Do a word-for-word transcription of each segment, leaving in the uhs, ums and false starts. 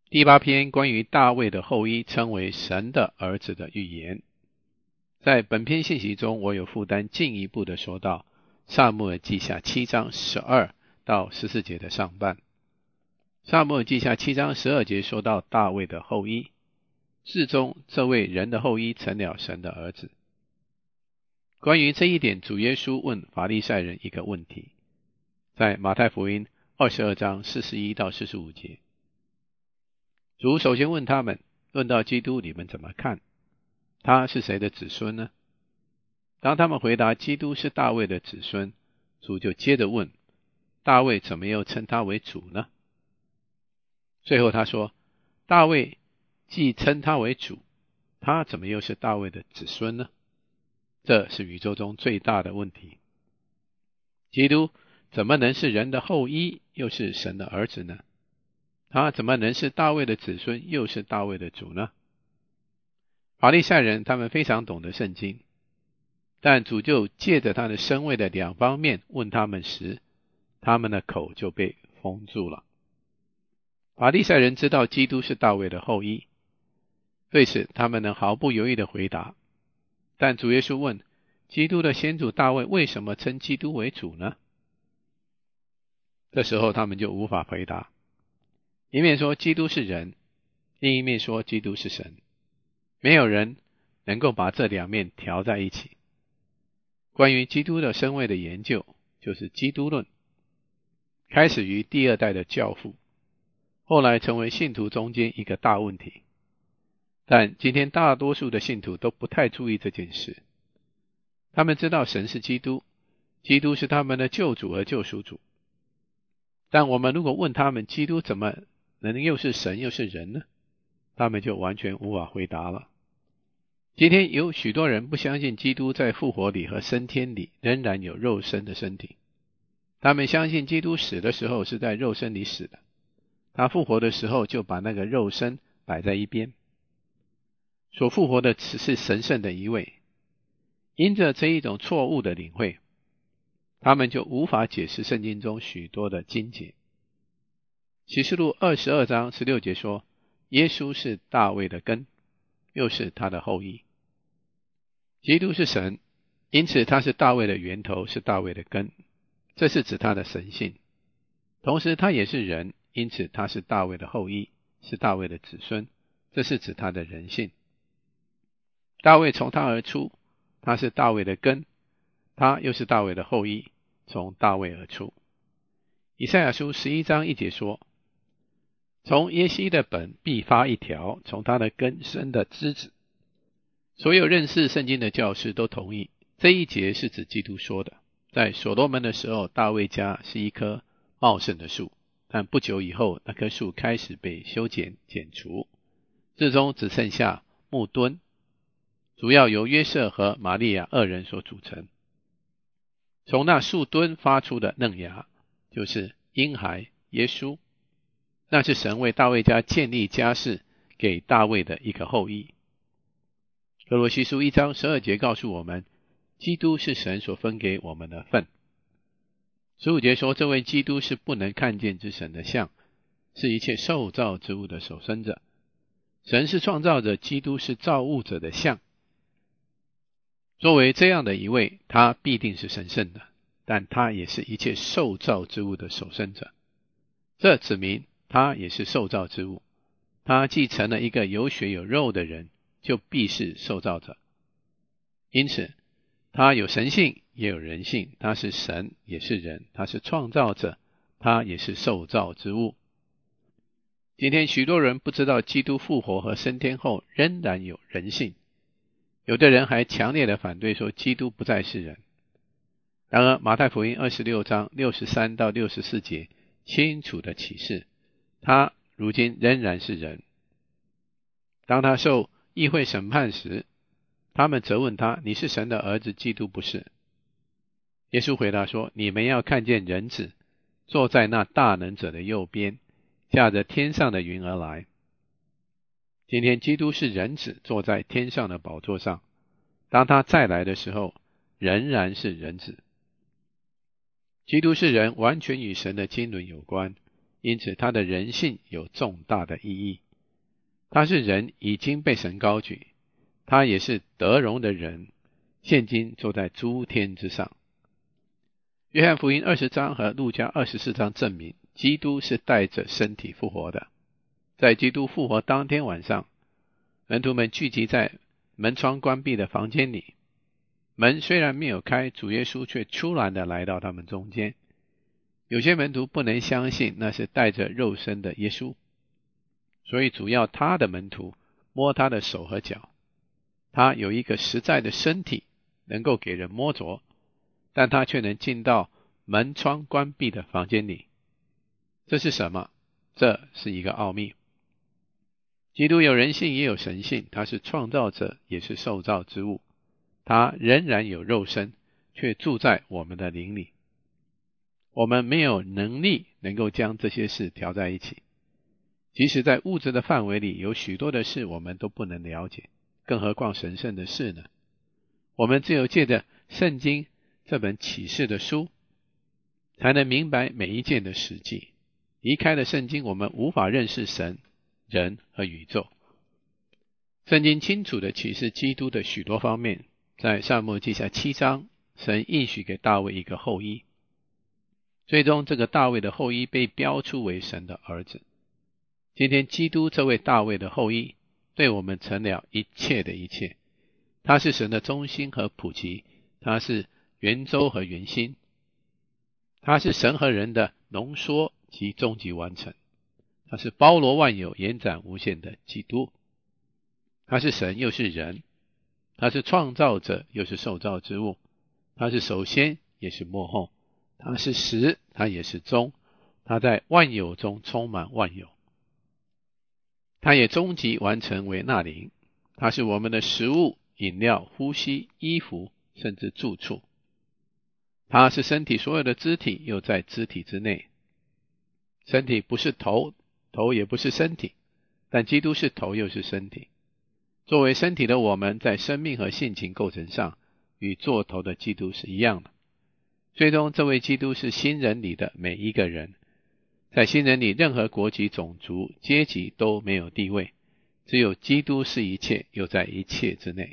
第八篇关于大卫的后裔称为神的儿子的预言。在本篇信息中，我有负担进一步的说到撒母耳记下七章十二到十四节的上半。撒母耳记下七章十二节说到大卫的后裔，至终这位人的后裔成了神的儿子。关于这一点，主耶稣问法利赛人一个问题，在马太福音二十二章四十一到四十五节。主首先问他们，论到基督你们怎么看？他是谁的子孙呢？当他们回答基督是大卫的子孙，主就接着问，大卫怎么又称他为主呢？最后他说，大卫既称他为主，他怎么又是大卫的子孙呢？这是宇宙中最大的问题。基督怎么能是人的后裔，又是神的儿子呢？他怎么能是大卫的子孙，又是大卫的主呢？法利赛人他们非常懂得圣经，但主就借着他的身位的两方面问他们时，他们的口就被封住了。法利赛人知道基督是大卫的后裔，对此他们能毫不犹豫地回答，但主耶稣问，基督的先祖大卫为什么称基督为主呢？这时候他们就无法回答，一面说基督是人，另一面说基督是神，没有人能够把这两面调在一起。关于基督的身位的研究，就是基督论，开始于第二代的教父，后来成为信徒中间一个大问题。但今天大多数的信徒都不太注意这件事。他们知道神是基督，基督是他们的救主和救赎主。但我们如果问他们，基督怎么能又是神又是人呢？他们就完全无法回答了。今天有许多人不相信基督在复活里和升天里仍然有肉身的身体。他们相信基督死的时候是在肉身里死的，他复活的时候就把那个肉身摆在一边。所复活的只是神圣的一位。因着这一种错误的领会，他们就无法解释圣经中许多的经节。启示录二十二章十六节说，耶稣是大卫的根，又是他的后裔。基督是神，因此他是大卫的源头，是大卫的根，这是指他的神性。同时他也是人，因此他是大卫的后裔，是大卫的子孙，这是指他的人性。大卫从他而出，他是大卫的根，他又是大卫的后裔，从大卫而出。以赛亚书十一章一节说，从耶西的本必发一条，从他的根生的枝子。所有认识圣经的教师都同意，这一节是指基督说的。在所罗门的时候，大卫家是一棵茂盛的树，但不久以后，那棵树开始被修剪剪除，最终只剩下木墩，主要由约瑟和玛利亚二人所组成。从那树墩发出的嫩芽，就是婴孩耶稣，那是神为大卫家建立家室给大卫的一个后裔。哥罗西书一章十二节告诉我们，基督是神所分给我们的份。十五节说，这位基督是不能看见之神的像，是一切受造之物的首生者。神是创造者，基督是造物者的像。作为这样的一位，他必定是神圣的，但他也是一切受造之物的首生者。这指明他也是受造之物，他既成了一个有血有肉的人，就必是受造者。因此他有神性也有人性，他是神也是人，他是创造者，他也是受造之物。今天许多人不知道基督复活和升天后仍然有人性，有的人还强烈的反对说基督不再是人。然而马太福音二十六章六十三到六十四节清楚的启示，他如今仍然是人。当他受议会审判时，他们责问他，你是神的儿子，基督不是。耶稣回答说，你们要看见人子坐在那大能者的右边，驾着天上的云而来。今天基督是人子，坐在天上的宝座上，当他再来的时候仍然是人子。基督是人，完全与神的经纶有关， 因此他的人性有重大的意义。他是人已经被神高举，他也是得荣的人，现今坐在诸天之上。约翰福音二十章和路加二十四章证明，基督是带着身体复活的。在基督复活当天晚上，门徒们聚集在门窗关闭的房间里，门虽然没有开，主耶稣却突然的来到他们中间。有些门徒不能相信那是带着肉身的耶稣，所以主要他的门徒摸他的手和脚。他有一个实在的身体能够给人摸着，但他却能进到门窗关闭的房间里。这是什么？这是一个奥秘。基督有人性也有神性，他是创造者也是受造之物，他仍然有肉身，却住在我们的灵里。我们没有能力能够将这些事调在一起，即使在物质的范围里，有许多的事我们都不能了解，更何况神圣的事呢？我们只有借着圣经这本启示的书，才能明白每一件的实际。离开了圣经，我们无法认识神、人和宇宙。圣经清楚地启示基督的许多方面，在撒母耳记下七章，神应许给大卫一个后裔，最终这个大卫的后裔被标出为神的儿子。今天基督这位大卫的后裔对我们成了一切的一切，他是神的中心和普及，他是圆周和圆心，他是神和人的浓缩及终极完成，他是包罗万有延展无限的基督。他是神又是人，他是创造者又是受造之物，他是首先也是末后，他是始他也是终，他在万有中充满万有，他也终极完成为那灵，他是我们的食物、饮料、呼吸、衣服，甚至住处。他是身体所有的肢体，又在肢体之内。身体不是头，头也不是身体，但基督是头又是身体。作为身体的我们，在生命和性情构成上与做头的基督是一样的。最终这位基督是新人里的每一个人，在新人里任何国籍、种族、阶级都没有地位，只有基督是一切，又在一切之内。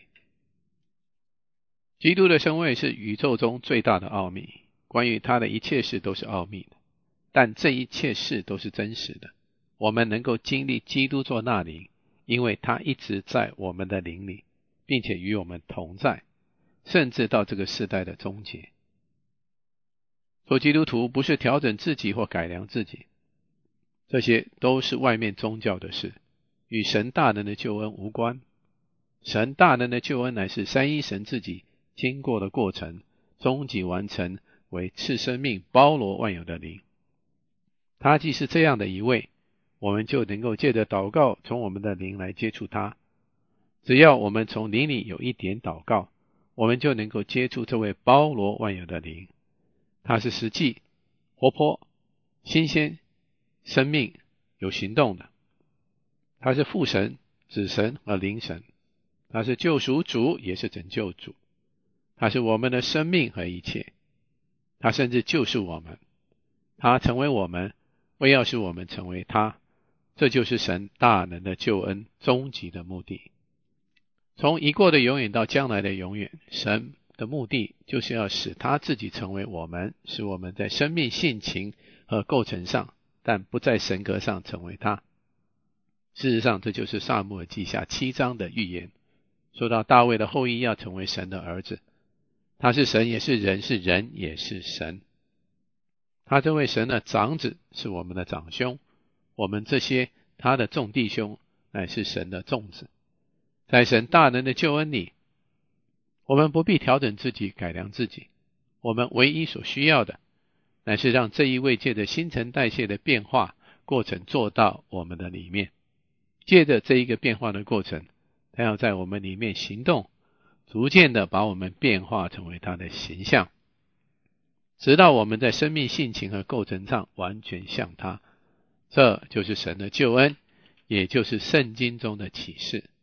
基督的身位是宇宙中最大的奥秘，关于他的一切事都是奥秘的，但这一切事都是真实的。我们能够经历基督做那灵，因为他一直在我们的灵里，并且与我们同在，甚至到这个世代的终结。做基督徒不是调整自己或改良自己，这些都是外面宗教的事，与神大能的救恩无关。神大能的救恩乃是三一神自己经过的过程，终极完成为赐生命包罗万有的灵。他既是这样的一位，我们就能够借着祷告从我们的灵来接触他。只要我们从灵里有一点祷告，我们就能够接触这位包罗万有的灵。他是实际、活泼、新鲜、生命、有行动的。他是父神、子神和灵神。他是救赎主，也是拯救主。他是我们的生命和一切。他甚至就是我们。他成为我们，为要使我们成为他。这就是神大能的救恩终极的目的。从已过的永远到将来的永远，神的目的就是要使他自己成为我们，使我们在生命性情和构成上，但不在神格上成为他。事实上，这就是撒母耳记下七章的预言，说到大卫的后裔要成为神的儿子。他是神也是人，是人也是神。他这位神的长子是我们的长兄，我们这些他的众弟兄乃是神的众子。在神大能的救恩里，我们不必调整自己、改良自己，我们唯一所需要的乃是让这一位借着新陈代谢的变化过程做到我们的里面。借着这一个变化的过程，他要在我们里面行动，逐渐的把我们变化成为他的形象，直到我们在生命性情和构成上完全像他。这就是神的救恩，也就是圣经中的启示。